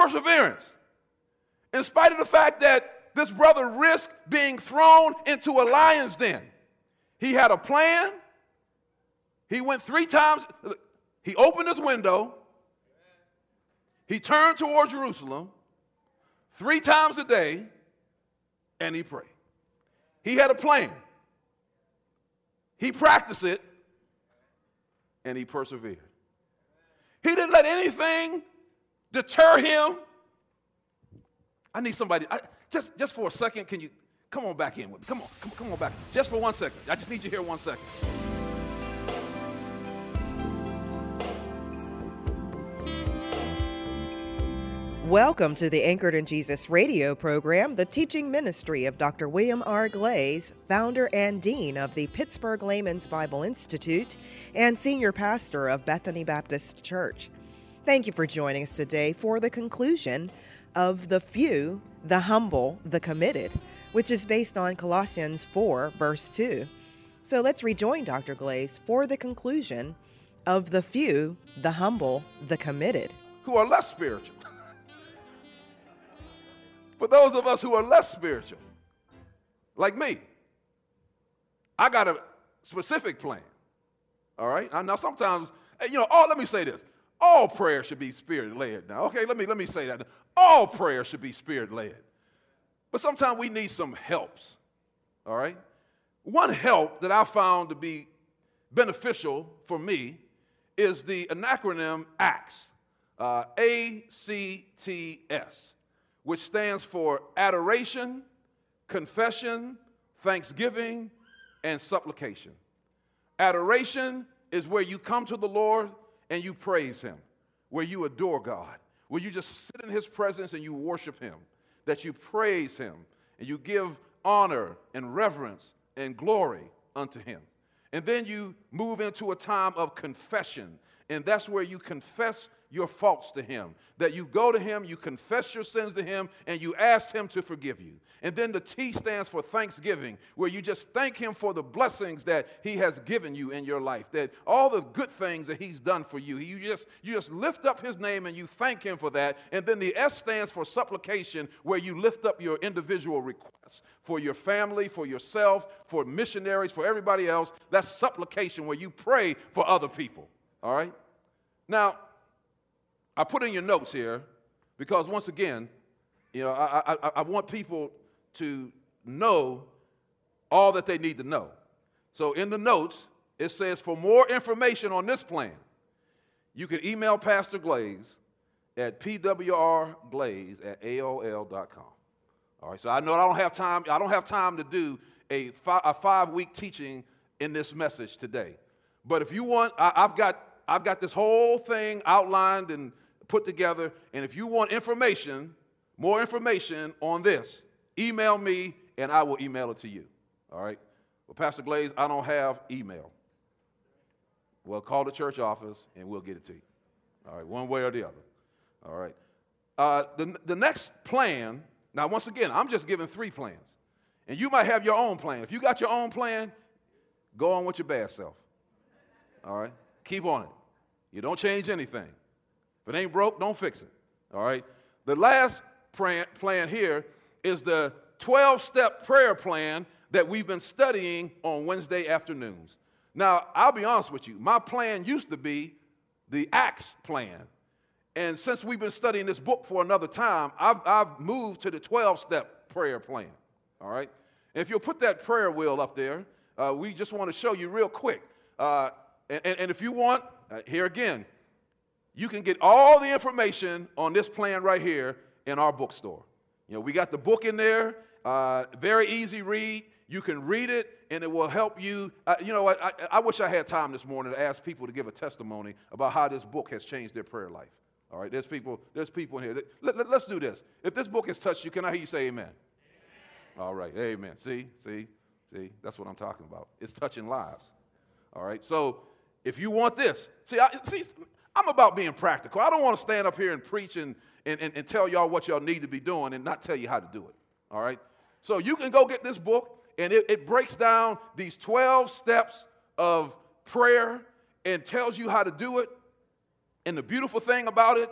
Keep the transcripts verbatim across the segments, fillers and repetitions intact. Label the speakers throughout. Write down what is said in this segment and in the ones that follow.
Speaker 1: perseverance. In spite of the fact that this brother risked being thrown into a lion's den, he had a plan. He went three times. He opened his window. He turned toward Jerusalem three times a day, and he prayed. He had a plan. He practiced it, and he persevered. He didn't let anything deter him. I need somebody, I, just, just for a second, can you, come on back in with me. Come on, come, come on back. Just for one second. I just need you here one second.
Speaker 2: Welcome to the Anchored in Jesus radio program, the teaching ministry of Doctor William R. Glaze, founder and dean of the Pittsburgh Layman's Bible Institute and senior pastor of Bethany Baptist Church. Thank you for joining us today for the conclusion of the few, the humble, the committed, which is based on Colossians four, verse two. So let's rejoin Doctor Glaze for the conclusion of the few, the humble, the committed.
Speaker 1: Who are less spiritual. For those of us who are less spiritual, like me, I got a specific plan, all right? Now, sometimes, you know, all, let me say this. All prayer should be spirit-led now. Okay, let me, let me say that. All prayer should be spirit-led. But sometimes we need some helps, all right? One help that I found to be beneficial for me is the acronym ACTS, uh, A C T S. Which stands for adoration, confession, thanksgiving, and supplication. Adoration is where you come to the Lord and you praise him, where you adore God, where you just sit in his presence and you worship him, that you praise him, and you give honor and reverence and glory unto him. And then you move into a time of confession, and that's where you confess your faults to him, that you go to him, you confess your sins to him, and you ask him to forgive you. And then the T stands for thanksgiving, where you just thank him for the blessings that he has given you in your life, that all the good things that he's done for you. You just, you just lift up his name and you thank him for that. And then the S stands for supplication, where you lift up your individual requests for your family, for yourself, for missionaries, for everybody else. That's supplication, where you pray for other people, all right? Now, I put in your notes here because, once again, you know, I, I, I want people to know all that they need to know. So in the notes, it says, for more information on this plan, you can email Pastor Glaze at p w r glaze at a o l dot com. All right, so I know I don't have time. I don't have time to do a, fi- a five-week teaching in this message today. But if you want, I, I've got I've got this whole thing outlined and put together, and if you want information, more information on this, email me and I will email it to you. All right? Well, Pastor Glaze, I don't have email. Well, call the church office and we'll get it to you. All right, one way or the other. All right. Uh, the, the next plan, now once again, I'm just giving three plans. And you might have your own plan. If you got your own plan, go on with your bad self. All right? Keep on it. You don't change anything. If it ain't broke, don't fix it, all right? The last plan, plan here is the twelve-step prayer plan that we've been studying on Wednesday afternoons. Now, I'll be honest with you. My plan used to be the ACTS plan. And since we've been studying this book for another time, I've, I've moved to the twelve-step prayer plan, all right? And if you'll put that prayer wheel up there, uh, we just want to show you real quick. Uh, and, and if you want, uh, here again, you can get all the information on this plan right here in our bookstore. You know, we got the book in there, uh, very easy read. You can read it, and it will help you. Uh, you know what? I, I wish I had time this morning to ask people to give a testimony about how this book has changed their prayer life. All right, there's people, there's people in here. Let, let, let's do this. If this book has touched you, can I hear you say amen? Amen. All right, amen. See, see, see, that's what I'm talking about. It's touching lives. All right, so if you want this, see, I, see. I'm about being practical. I don't want to stand up here and preach and, and, and, and tell y'all what y'all need to be doing and not tell you how to do it, all right? So you can go get this book, and it, it breaks down these twelve steps of prayer and tells you how to do it. And the beautiful thing about it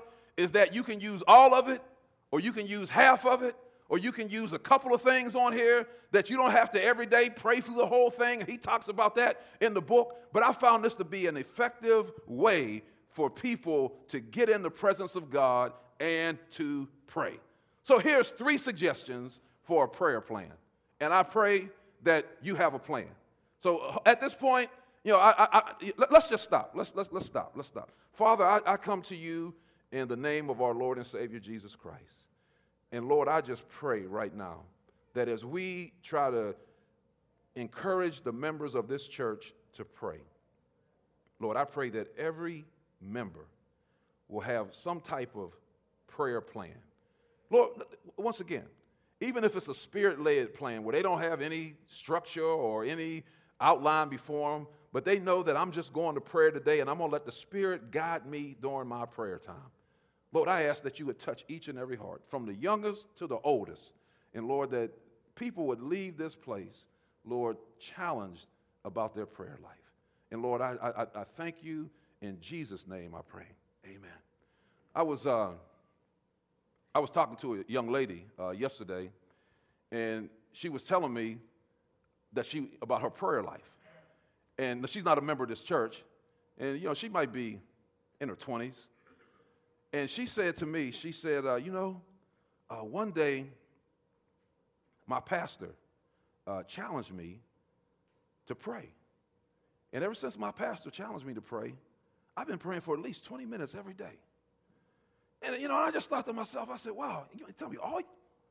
Speaker 1: is that you can use all of it, or you can use half of it, or you can use a couple of things on here that you don't have to every day pray through the whole thing. And he talks about that in the book. But I found this to be an effective way for people to get in the presence of God and to pray. So here's three suggestions for a prayer plan. And I pray that you have a plan. So at this point, you know, I, I, I, let's just stop. Let's, let's, let's stop. Let's stop. Father, I, I come to you in the name of our Lord and Savior, Jesus Christ. And Lord, I just pray right now that as we try to encourage the members of this church to pray, Lord, I pray that every member will have some type of prayer plan. Lord, once again, even if it's a spirit-led plan where they don't have any structure or any outline before them, but they know that I'm just going to prayer today and I'm going to let the Spirit guide me during my prayer time. Lord, I ask that you would touch each and every heart, from the youngest to the oldest. And Lord, that people would leave this place, Lord, challenged about their prayer life. And Lord, I, I, I thank you. In Jesus' name I pray. Amen. I was, uh, I was talking to a young lady uh, yesterday, and she was telling me that she about her prayer life. And she's not a member of this church. And, you know, she might be in her twenties. And she said to me, she said, uh, you know, uh, one day my pastor uh, challenged me to pray. And ever since my pastor challenged me to pray, I've been praying for at least twenty minutes every day. And, you know, I just thought to myself, I said, wow, you tell me, all,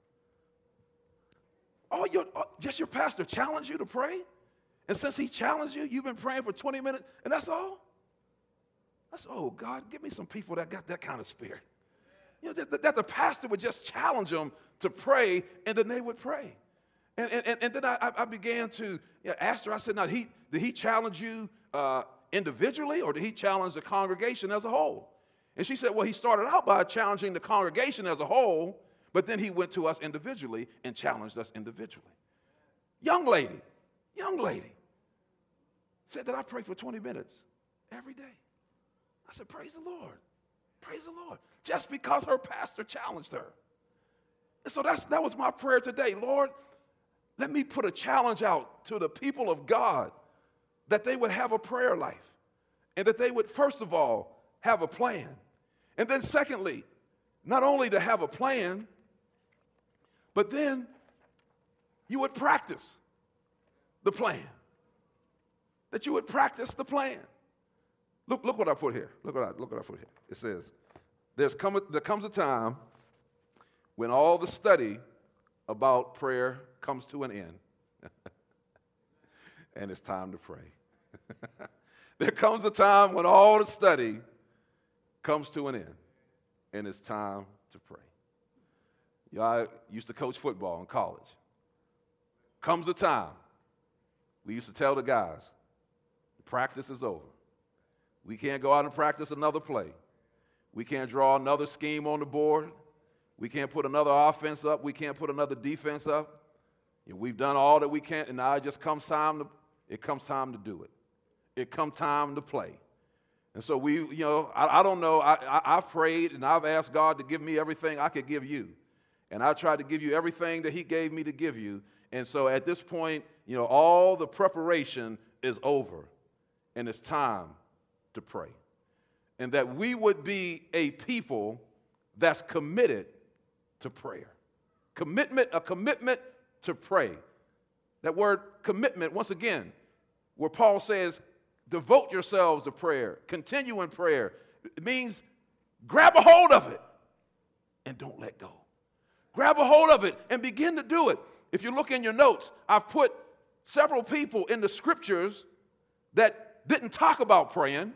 Speaker 1: all your, all, just your pastor challenged you to pray? And since he challenged you, you've been praying for twenty minutes, and that's all? That's, oh, God, give me some people that got that kind of spirit. You know, that, that the pastor would just challenge them to pray, and then they would pray. And, and, and then I, I began to you know, ask her, I said, now, he, did he challenge you uh, individually, or did he challenge the congregation as a whole? And she said, well, he started out by challenging the congregation as a whole, but then he went to us individually and challenged us individually. Young lady, young lady, said that I pray for twenty minutes every day. I said, praise the Lord. Praise the Lord. Just because her pastor challenged her. And so that's, that was my prayer today. Lord, let me put a challenge out to the people of God that they would have a prayer life, and that they would, first of all, have a plan. And then secondly, not only to have a plan, but then you would practice the plan. That you would practice the plan. Look, look what I put here. Look what I, look what I put here. It says, There's come a, there comes a time when all the study about prayer comes to an end. And it's time to pray. There comes a time when all the study comes to an end. And it's time to pray. You know, I used to coach football in college. Comes a time, we used to tell the guys, the practice is over. We can't go out and practice another play. We can't draw another scheme on the board. We can't put another offense up. We can't put another defense up. You know, we've done all that we can, and now it just comes time to, it comes time to do it. It comes time to play. And so we, you know, I, I don't know, I, I, I've prayed and I've asked God to give me everything I could give you. And I tried to give you everything that he gave me to give you. And so at this point, you know, all the preparation is over, and it's time to pray. And that we would be a people that's committed to prayer. Commitment, a commitment to pray. That word commitment, once again, where Paul says, devote yourselves to prayer, continue in prayer. It means grab a hold of it and don't let go. Grab a hold of it and begin to do it. If you look in your notes, I've put several people in the scriptures that didn't talk about praying,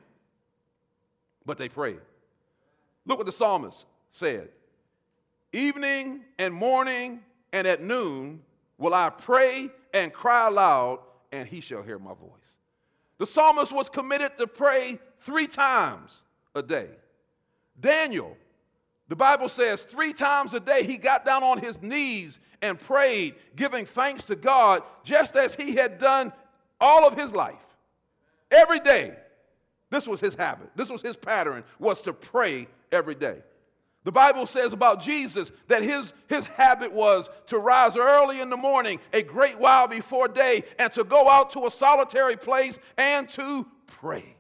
Speaker 1: but they prayed. Look what the psalmist said. Evening and morning and at noon will I pray and cry aloud, and he shall hear my voice. The psalmist was committed to pray three times a day. Daniel, the Bible says three times a day he got down on his knees and prayed, giving thanks to God, just as he had done all of his life. Every day, this was his habit. This was his pattern, was to pray every day. The Bible says about Jesus that his, his habit was to rise early in the morning, a great while before day, and to go out to a solitary place and to pray.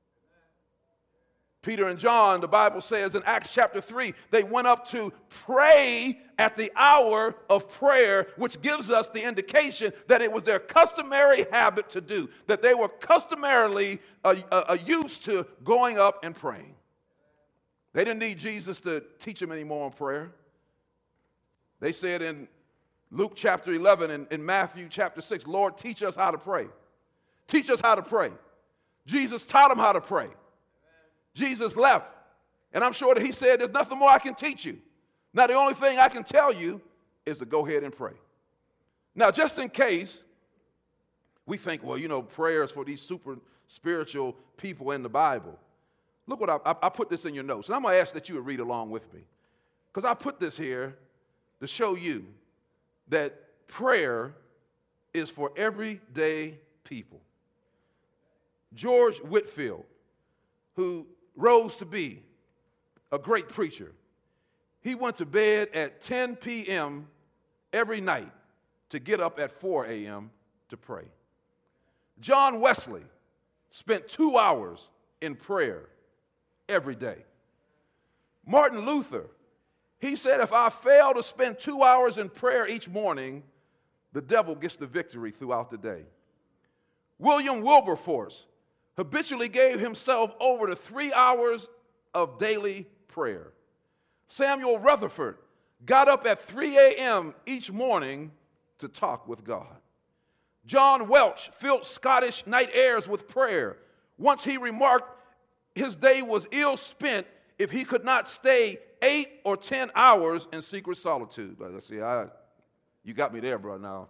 Speaker 1: Peter and John, the Bible says in Acts chapter three, they went up to pray at the hour of prayer, which gives us the indication that it was their customary habit to do, that they were customarily uh, uh, used to going up and praying. They didn't need Jesus to teach them anymore on prayer. They said in Luke chapter eleven and in Matthew chapter six, Lord, teach us how to pray. Teach us how to pray. Jesus taught them how to pray. Jesus left, and I'm sure that he said, there's nothing more I can teach you. Now, the only thing I can tell you is to go ahead and pray. Now, just in case we think, well, you know, prayers for these super spiritual people in the Bible. Look what I, I, I put this in your notes, and I'm going to ask that you would read along with me. Because I put this here to show you that prayer is for everyday people. George Whitefield, who rose to be a great preacher, he went to bed at ten p.m. every night to get up at four a.m. to pray. John Wesley spent two hours in prayer every day. Martin Luther, he said, if I fail to spend two hours in prayer each morning, the devil gets the victory throughout the day. William Wilberforce habitually gave himself over to three hours of daily prayer. Samuel Rutherford got up at three a.m. each morning to talk with God. John Welch filled Scottish night airs with prayer. Once he remarked his day was ill spent if he could not stay eight or ten hours in secret solitude. Let's see, I, you got me there, bro, now.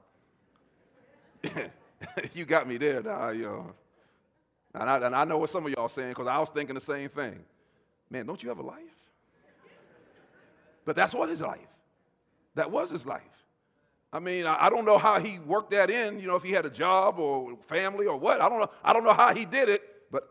Speaker 1: You got me there now, you know. And I, and I know what some of y'all are saying, because I was thinking the same thing. Man, don't you have a life? But that's what his life. That was his life. I mean, I, I don't know how he worked that in, you know, if he had a job or family or what. I don't know. I don't know how he did it, but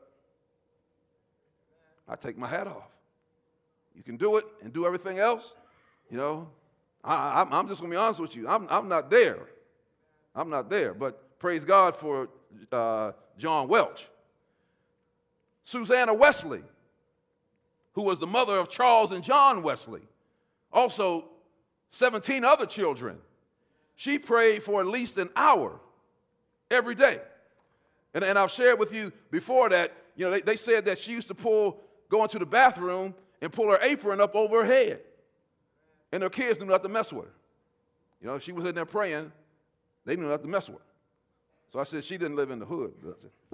Speaker 1: I take my hat off. You can do it and do everything else. You know, I, I'm, I'm just going to be honest with you. I'm, I'm not there. I'm not there. But praise God for uh, John Welch. Susanna Wesley, who was the mother of Charles and John Wesley, also seventeen other children. She prayed for at least an hour every day. And, and I've shared with you before that, you know, they, they said that she used to pull, go into the bathroom and pull her apron up over her head. And her kids knew not to mess with her. You know, she was in there praying, they knew not to mess with her. So I said, she didn't live in the hood, does it?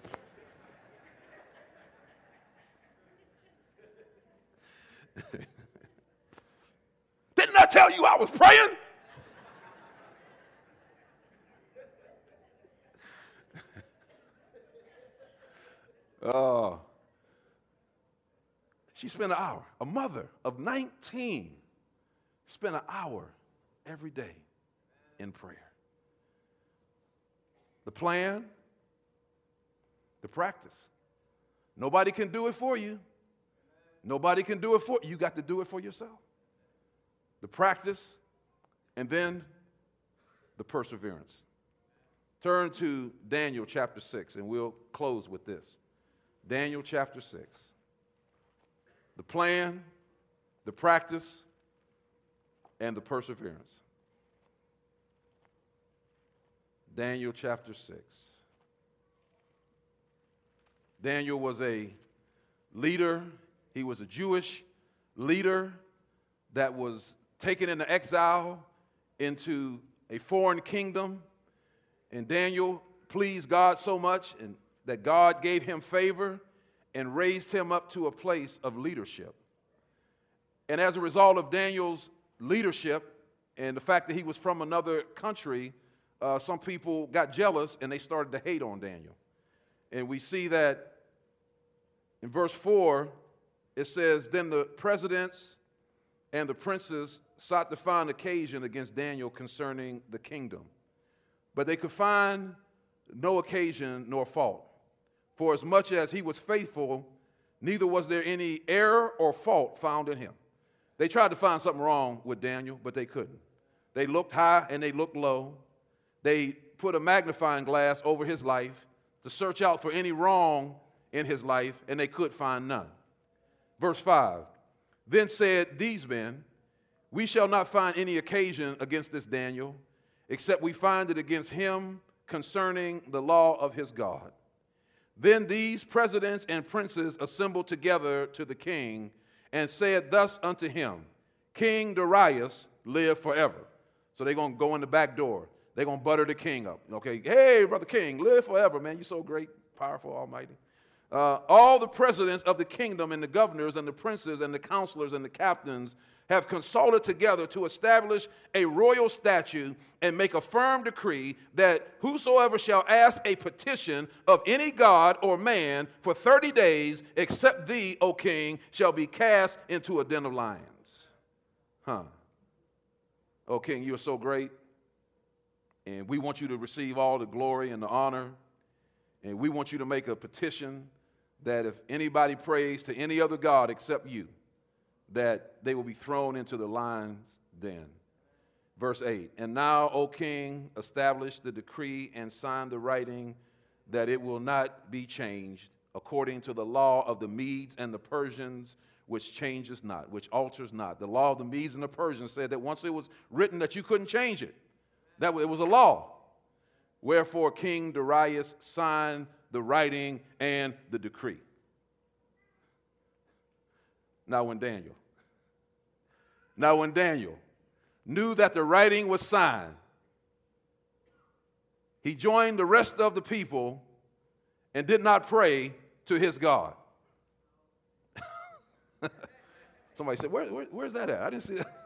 Speaker 1: Didn't I tell you I was praying? Oh, she spent an hour. A mother of nineteen spent an hour every day in prayer. The plan, the practice. Nobody can do it for you. Nobody can do it for you. You got to do it for yourself. The practice, and then the perseverance. Turn to Daniel chapter six, and we'll close with this. Daniel chapter six. The plan, the practice, and the perseverance. Daniel chapter six. Daniel was a leader. He was a Jewish leader that was taken into exile into a foreign kingdom. And Daniel pleased God so much and that God gave him favor and raised him up to a place of leadership. And as a result of Daniel's leadership and the fact that he was from another country, uh, some people got jealous and they started to hate on Daniel. And we see that in verse four, it says, then the presidents and the princes sought to find occasion against Daniel concerning the kingdom. But they could find no occasion nor fault. For as much as he was faithful, neither was there any error or fault found in him. They tried to find something wrong with Daniel, but they couldn't. They looked high and they looked low. They put a magnifying glass over his life to search out for any wrong in his life, and they could find none. Verse five, then said these men, we shall not find any occasion against this Daniel, except we find it against him concerning the law of his God. Then these presidents and princes assembled together to the king and said thus unto him, King Darius, live forever. So they're going to go in the back door. They're going to butter the king up. Okay, hey, Brother King, live forever, man. You're so great, powerful, almighty. Uh, all the presidents of the kingdom and the governors and the princes and the counselors and the captains have consulted together to establish a royal statute and make a firm decree that whosoever shall ask a petition of any god or man for thirty days, except thee, O king, shall be cast into a den of lions. Huh. O king, you are so great, and we want you to receive all the glory and the honor, and we want you to make a petition that if anybody prays to any other god except you, that they will be thrown into the lion's den. Verse eight, and now, O king, establish the decree and sign the writing that it will not be changed according to the law of the Medes and the Persians, which changes not, which alters not. The law of the Medes and the Persians said that once it was written that you couldn't change it. That it was a law. Wherefore King Darius signed the writing and the decree. Now when Daniel, now when Daniel knew that the writing was signed, he joined the rest of the people and did not pray to his God. Somebody said, where, where, where's that at? I didn't see that.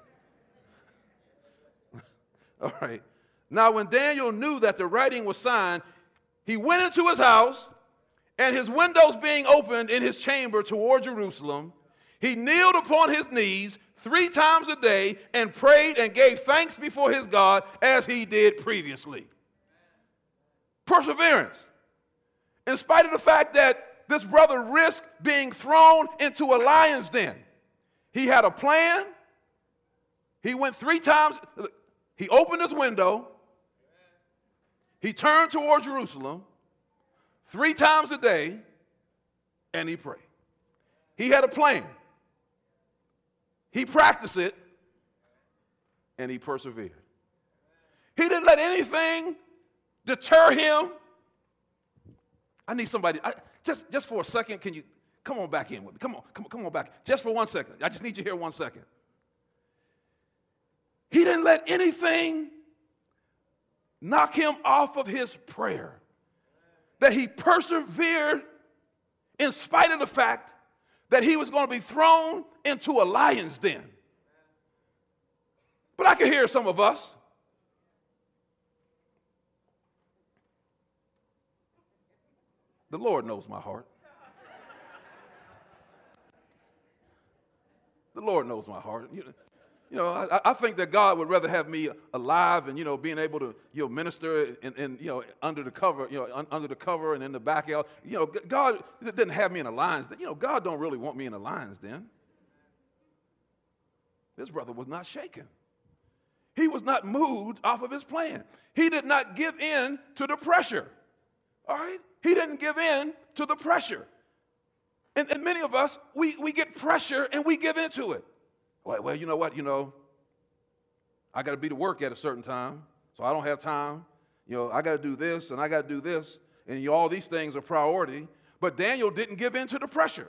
Speaker 1: All right. Now when Daniel knew that the writing was signed, he went into his house, and his windows being opened in his chamber toward Jerusalem, he kneeled upon his knees three times a day and prayed and gave thanks before his God as he did previously. Perseverance. In spite of the fact that this brother risked being thrown into a lion's den, he had a plan. He went three times. He opened his window. He turned toward Jerusalem three times a day, and he prayed. He had a plan. He practiced it, and he persevered. He didn't let anything deter him. I need somebody, I, just, just for a second, can you come on back in with me? Come on, come on, come on back. Just for one second. I just need you here one second. He didn't let anything knock him off of his prayer. That he persevered in spite of the fact that he was going to be thrown into a lion's den. But I can hear some of us. The Lord knows my heart. The Lord knows my heart. You, you know, I, I think that God would rather have me alive and, you know, being able to, you know, minister and, and you know, under the cover, you know, un, under the cover and in the backyard. You know, God didn't have me in a lion's den. You know, God don't really want me in a lion's den. This brother was not shaken. He was not moved off of his plan. He did not give in to the pressure. All right? He didn't give in to the pressure. And, and many of us, we, we get pressure and we give into it. Well, well, you know what? You know, I got to be to work at a certain time, so I don't have time. You know, I got to do this and I got to do this. And you know, all these things are priority. But Daniel didn't give in to the pressure.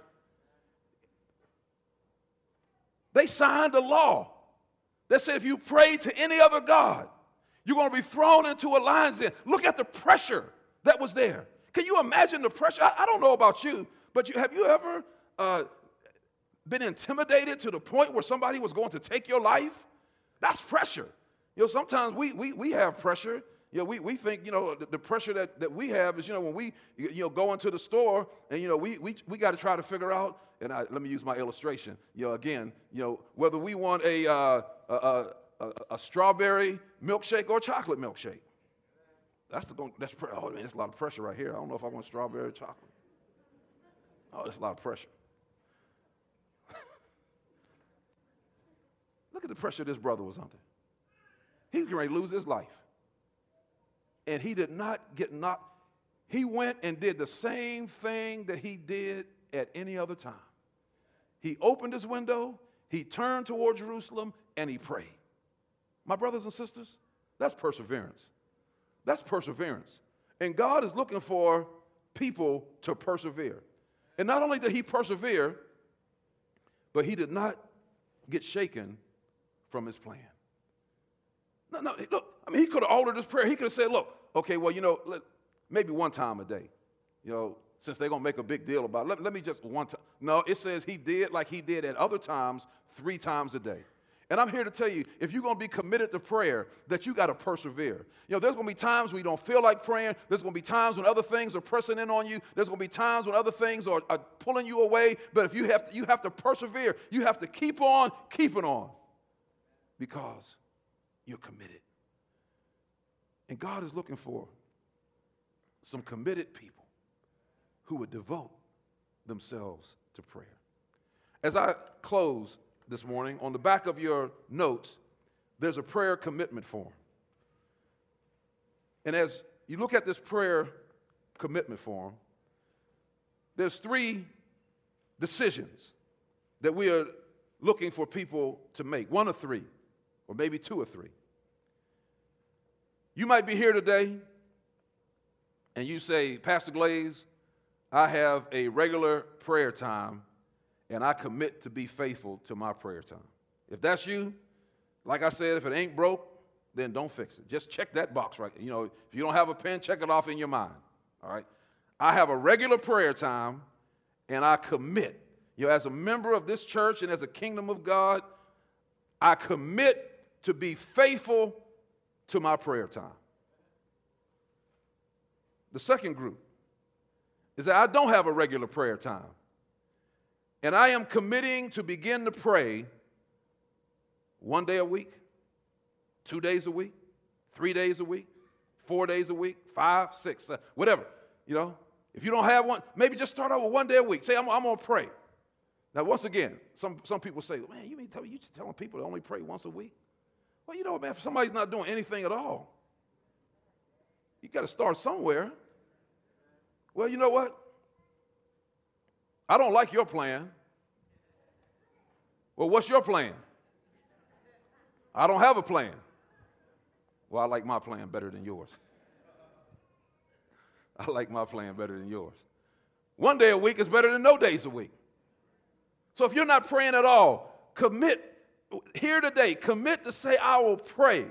Speaker 1: They signed a law that said if you pray to any other god, you're going to be thrown into a lion's den. Look at the pressure that was there. Can you imagine the pressure? I, I don't know about you, but you, have you ever uh, been intimidated to the point where somebody was going to take your life? That's pressure. You know, sometimes we we we have pressure. You know, we, we think, you know, the, the pressure that, that we have is, you know, when we, you know, go into the store and, you know, we we, we got to try to figure out, and I, let me use my illustration. You know, again, you know, whether we want a, uh, a, a, a, a strawberry milkshake or chocolate milkshake. That's the that's oh man, that's a lot of pressure right here. I don't know if I want strawberry or chocolate. Oh, that's a lot of pressure. at the pressure this brother was under. He's getting ready to lose his life. And he did not get knocked. He went and did the same thing that he did at any other time. He opened his window, he turned toward Jerusalem, and he prayed. My brothers and sisters, that's perseverance. That's perseverance. And God is looking for people to persevere. And not only did he persevere, but he did not get shaken from his plan. No, no, look, I mean, he could have altered his prayer. He could have said, look, okay, well, you know, let, maybe one time a day, you know, since they're going to make a big deal about it, let, let me just one time. No, it says he did like he did at other times, three times a day. And I'm here to tell you, if you're going to be committed to prayer, that you got to persevere. You know, there's going to be times when you don't feel like praying. There's going to be times when other things are pressing in on you. There's going to be times when other things are, are pulling you away. But if you have to, you have to persevere. You have to keep on keeping on because you're committed. And God is looking for some committed people who would devote themselves to prayer. As I close this morning, on the back of your notes, there's a prayer commitment form. And as you look at this prayer commitment form, there's three decisions that we are looking for people to make, one or three, or maybe two or three. You might be here today and you say, Pastor Glaze, I have a regular prayer time and I commit to be faithful to my prayer time. If that's you, like I said, if it ain't broke, then don't fix it. Just check that box right. You know, if you don't have a pen, check it off in your mind. All right. I have a regular prayer time and I commit. You know, as a member of this church and as a kingdom of God, I commit to be faithful to my prayer time. The second group is that I don't have a regular prayer time. And I am committing to begin to pray one day a week, two days a week, three days a week, four days a week, five, six, seven, whatever. You know, if you don't have one, maybe just start out with one day a week. Say, I'm, I'm going to pray. Now, once again, some, some people say, man, you mean tell me you telling people to only pray once a week? Well, you know, man, if somebody's not doing anything at all, you got to start somewhere. Well, you know what? I don't like your plan. Well, what's your plan? I don't have a plan. Well, I like my plan better than yours. I like my plan better than yours. One day a week is better than no days a week. So if you're not praying at all, commit here today, commit to say, I will pray.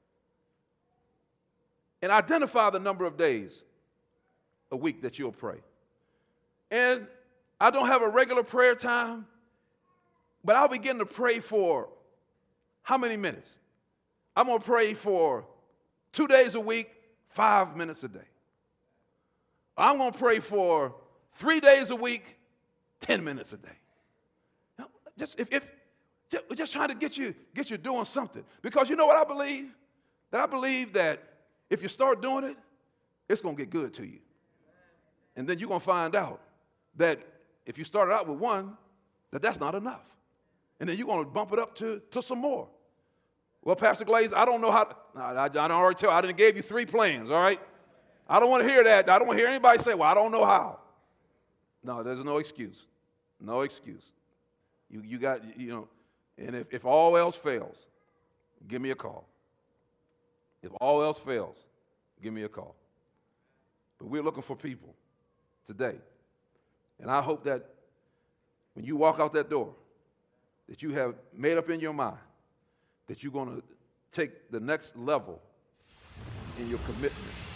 Speaker 1: And identify the number of days a week that you'll pray. And I don't have a regular prayer time, but I'll begin to pray for how many minutes? I'm going to pray for two days a week, five minutes a day. I'm going to pray for three days a week, ten minutes a day. Now, just if, if just, just trying to get you get you doing something, because you know what I believe? That I believe that if you start doing it, it's going to get good to you, and then you're going to find out that if you started out with one, that that's not enough, and then you're going to bump it up to to some more. Well, Pastor Glaze, I don't know how. To, I, I, I don't already tell. I didn't give you three plans. All right. I don't want to hear that. I don't want to hear anybody say, well, I don't know how. No, there's no excuse. No excuse. You, you got, you know, and if, if all else fails, give me a call. If all else fails, give me a call. But we're looking for people today. And I hope that when you walk out that door, that you have made up in your mind that you're going to take the next level in your commitment.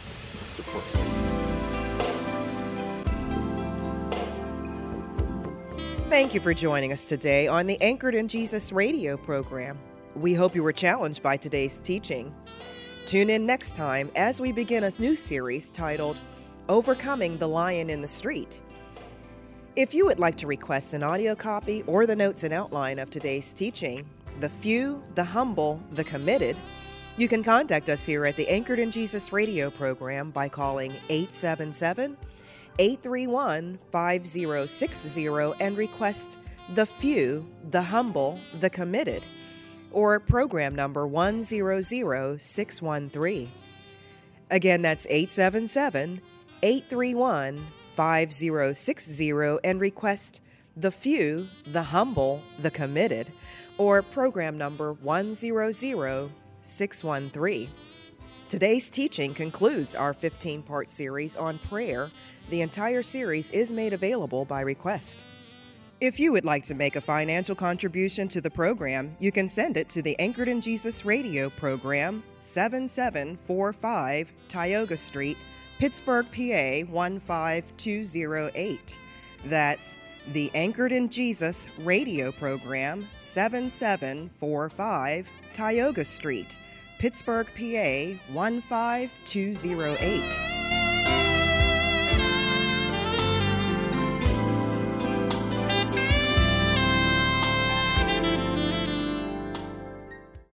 Speaker 2: Thank you for joining us today on the Anchored in Jesus radio program. We hope you were challenged by today's teaching. Tune in next time as we begin a new series titled Overcoming the Lion in the Street. If you would like to request an audio copy or the notes and outline of today's teaching, The Few, the Humble, the Committed, you can contact us here at the Anchored in Jesus radio program by calling eight seven seven, eight three one, five zero six zero and request The Few, the Humble, the Committed. or program number one zero zero six one three. Again, that's eight seven seven, eight three one, five zero six zero and request The Few, the Humble, the Committed, or program number one zero zero six one three. Today's teaching concludes our fifteen-part series on prayer. The entire series is made available by request. If you would like to make a financial contribution to the program, you can send it to the Anchored in Jesus Radio program, seven seven four five Tioga Street, Pittsburgh, P A one five two zero eight. That's the Anchored in Jesus Radio program, seven seven four five Tioga Street, Pittsburgh, P A one five two zero eight.